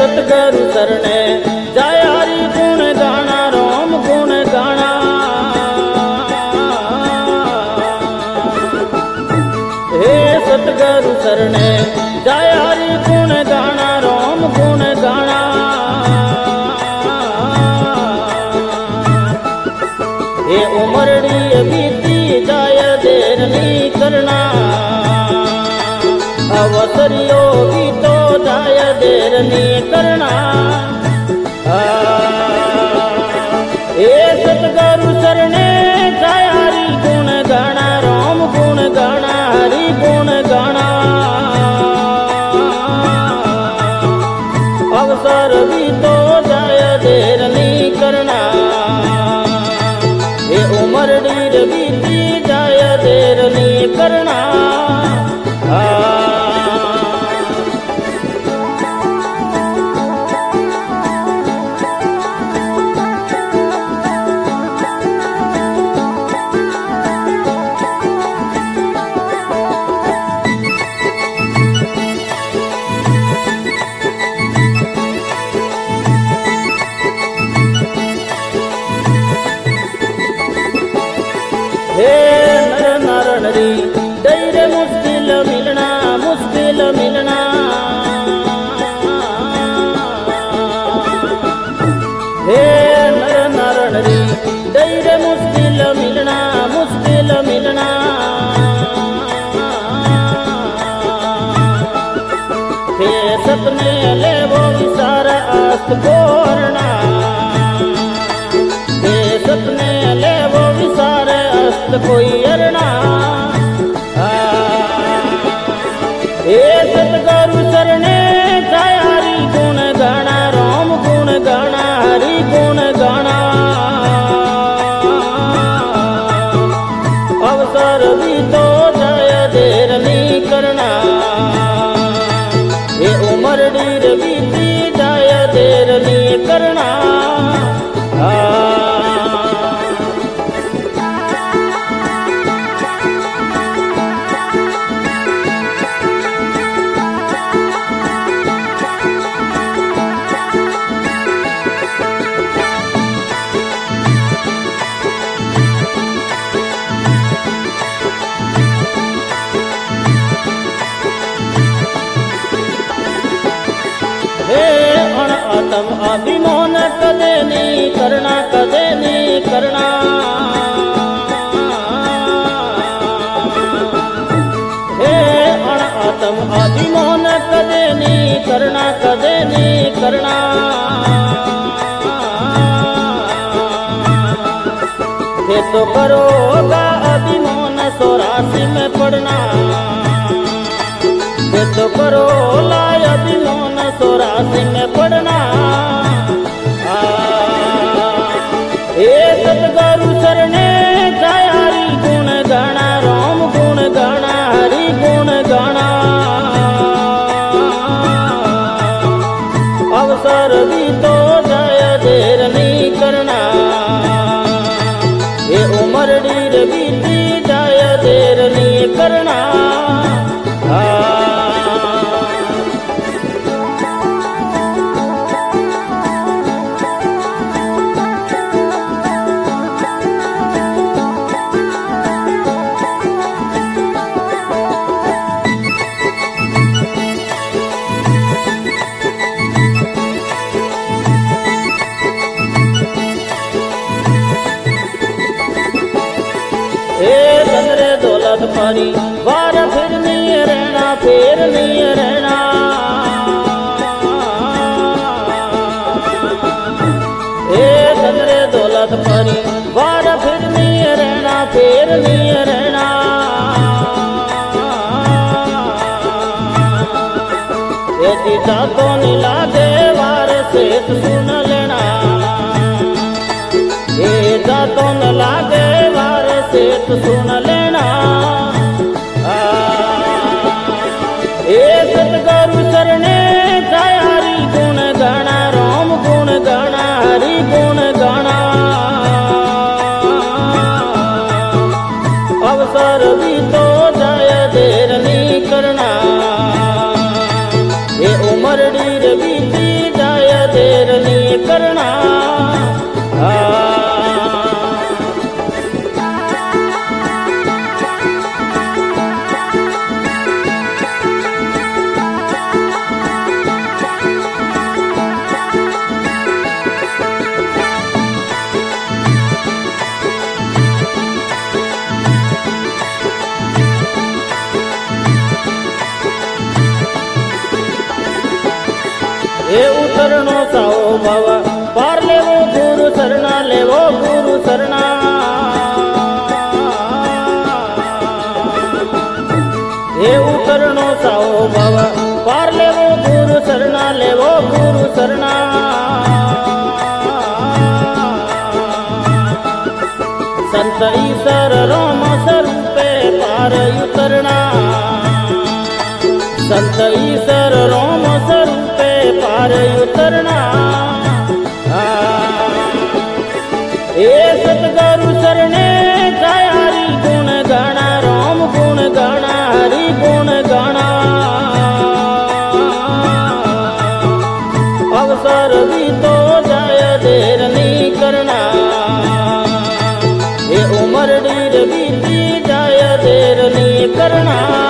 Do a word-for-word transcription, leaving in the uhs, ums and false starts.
सतगुरु सरणे जाय हरि गुण गाना राम गुण गाना। हे सतगुरु सरणे जाय हरि गुण गाना राम गुण गाना। हे उमरड़ी बीती जाय देर नहीं करना, अवसरियो भी तो जाय देर नहीं करना। हे सतगुरु सरणे जाय हरि गुण गाना राम गुण गाना हरि गुण गाना। अवसर भी तो जाय देर नहीं करना, हे उमरड़ी बीती जाय देर नहीं करना। हे नर नारणरी दैरे मुश्किल मिलना मुश्किल मिलना। हे नर नारणरी दैरे मुश्किल मिलना मुश्किल मिलना। हे सपने ले वो विचार आस्त कोरना, हे सपने ले वो विचार अस्त कोई अरना। हे सतगुरु सरणे जाय हरि गुण गाना राम गुण गाना हरि गुण गाना। अवसर भी तो जाय देर नहीं करना, हे उमरड़ी बीती जाय देर नहीं करना। आत्म अभिमान कदे नहीं करना कदे नहीं करना। हे अण आत्म अभिमान कदे नहीं करना कदे नहीं करना। हे तो करोगा अभिमान सोरासी में पड़ना, हे तो करो लाय अभिमान सोरासी में पड़ना। हे सतगुरु सरणे जाय हरि गुण गाना राम गुण गाना हरि गुण गाना। अवसर भी तो जाय देर नहीं करना, हे उमरड़ी बीती जाय देर नहीं करना। दौलत पारी बार फिर नहीं रहना फिर नहीं रहना। हे धनरे दौलत पारी बार फिर नहीं रहना फिर नहीं रहना। ये जीता तो नहीं लागे वार से सुन लेना, ये जा तो न लागे वार से सुन लेना। हे सतगुरु सरणे जाय हरि गुण गाना राम गुण गाना हरि गुण गाना। अवसर भी तो जाय देर नहीं करना, हे उमरड़ी बीती हे उतरणो साओ बाबा पार लेवो गुरु शरणा लेवो गुरु शरणा हे उतरणो साओ बाबा पार लेवो गुरु शरणा लेवो गुरु शरणा संत ईश्वर राम स्वरूपे पार उतरना संत ईश्वर राम स्वरूपे पार उतरना ए सतगुरु शरणे जाय हरि गुण गाना राम गुण गाना हरि गुण गाना अवसर भी तो जाय देर नहीं करना ये उमर डीर बीती जाय देर नहीं करना।